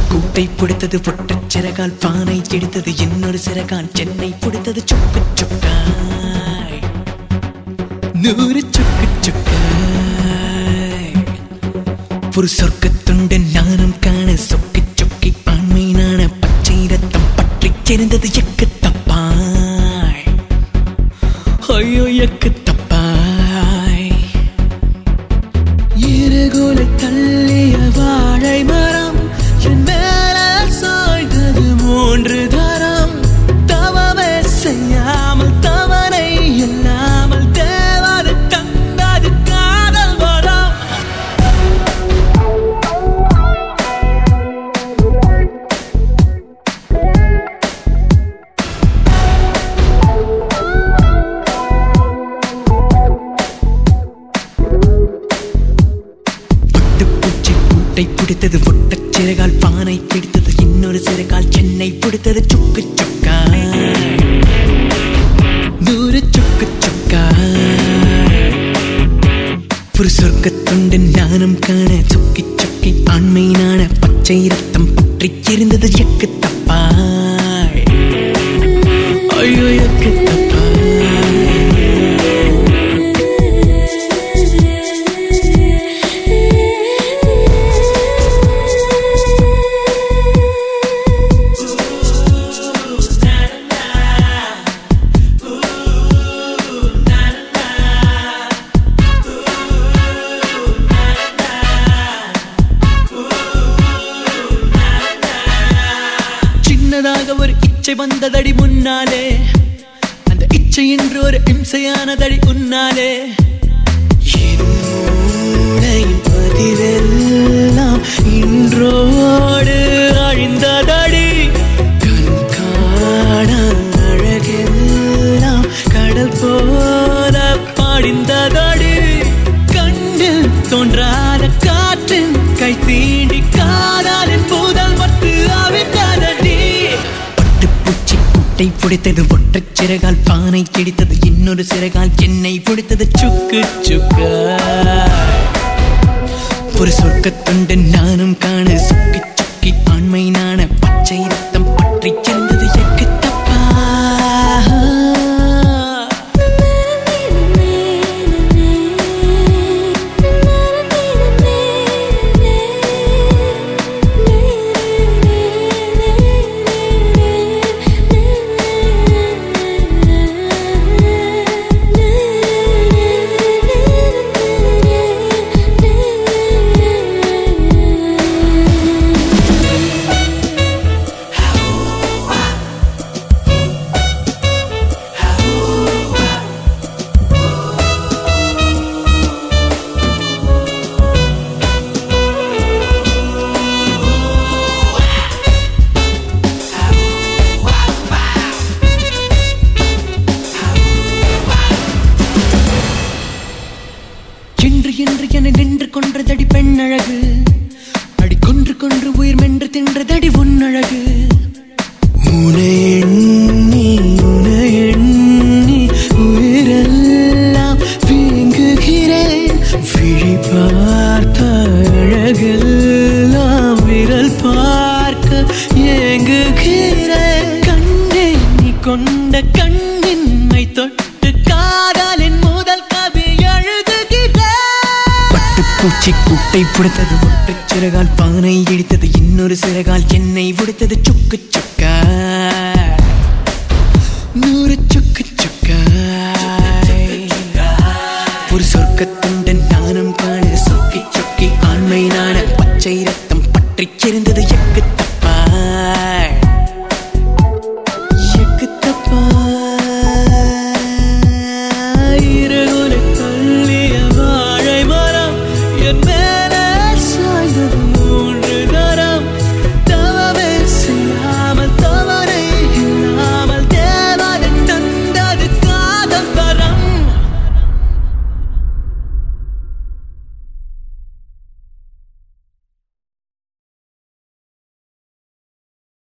கூட்டை பிடித்தது ஒட்டச் சிறகால் பானை எடுத்தது இன்னொரு சிறகால் சென்னை பிடித்தது சுக்கு சுக்காய் நூறு சுக்கு சுக்காய் ஒரு சொர்க்கத்துண்டு நானும் காண சொக்கி சொக்கி ஆண்மை நான பச்சை ரத்தம் பற்றி தெரிந்தது எக்கு தப்பாய் ஐயோ எக்கு தப்பாய் இருகோலை தள்ளிய வாழை மரம் என் மேல சாய்ந்தது 3 தரம் தவமே செய்யாமல் தவனை இல்லாமல் தேவாது தந்தது காதல் வரம் பட்டுப்பூச்சி கூட்டை பிடித்தது ஒட்டச் சிறகால் பானை பிடித்தது இன்னொரு சிறகால் சென்னை பிடித்தது சுக்கு சுக்காய் நூறு சுக்கு சுக்காய் ஒரு சொர்க்கத்துண்டு நானும் காண சுக்கி சுக்கி ஆண்மை நான பச்சை ரத்தம் பற்றி இருந்தது எக்கு தப்பாய் ஐயோ எக்கு தப்பாய் ஒரு இச்சை வந்ததடி முன்னாலே அந்த இச்சை என்று ஒரு இம்சையானதடி உன்னாலே பதிவெல்லாம் இன்றோடு அழிந்ததடி கண்காண அழகெல்லாம் கடல் போல பாடிந்ததடி கண்ணில் தோன்றாத காற்றின் கை தீண்டி காதலின் பூதல் மட்டு அவிழ்ந்ததடி பட்டுப்பூச்சி கூட்டை பிடித்தது ஒற்றச் சிறகால் பானை கிடைத்தது இன்னொரு சிறகால் என்னை பிடித்தது சுக்கு சுக்கா ஒரு சொர்க்கத்துண்டு நானும் காண சுக்கி சுக்கி ஆண்மை நான பச்சை ரத்தம் பற்றி சேர்ந்தது எக்கு தப்பா என்று என நின்று கொன்றதடி பெண் அழகு அடி கொன்று கொன்று உயிர் மென்று தின்றதடி உன்னழகு உனை எண்ணி உயிரெல்லாம் வீங்குகிறேன் விழி பார்த்த அழகெல்லாம் விரல் பார்க்க ஏங்குகிறேன் கண்ணே நீ கொண்ட கண்ணின்மை தொட்டு காதலின் முதல் கவி பூச்சி கூட்டை பிடித்தது ஒற்றச் சிறகால் பானை இடித்தது இன்னொரு சிறகால் என்னை பிடித்தது சுக்கு சுக்கா நூறு சுக்கு சுக்கா ஒரு சொர்க்கத்துண்டு நானும் காண சொக்கி சொக்கி ஆண்மை நான பச்சை ரத்தம் பற்றி சேர்ந்தது எக்கு தப்பா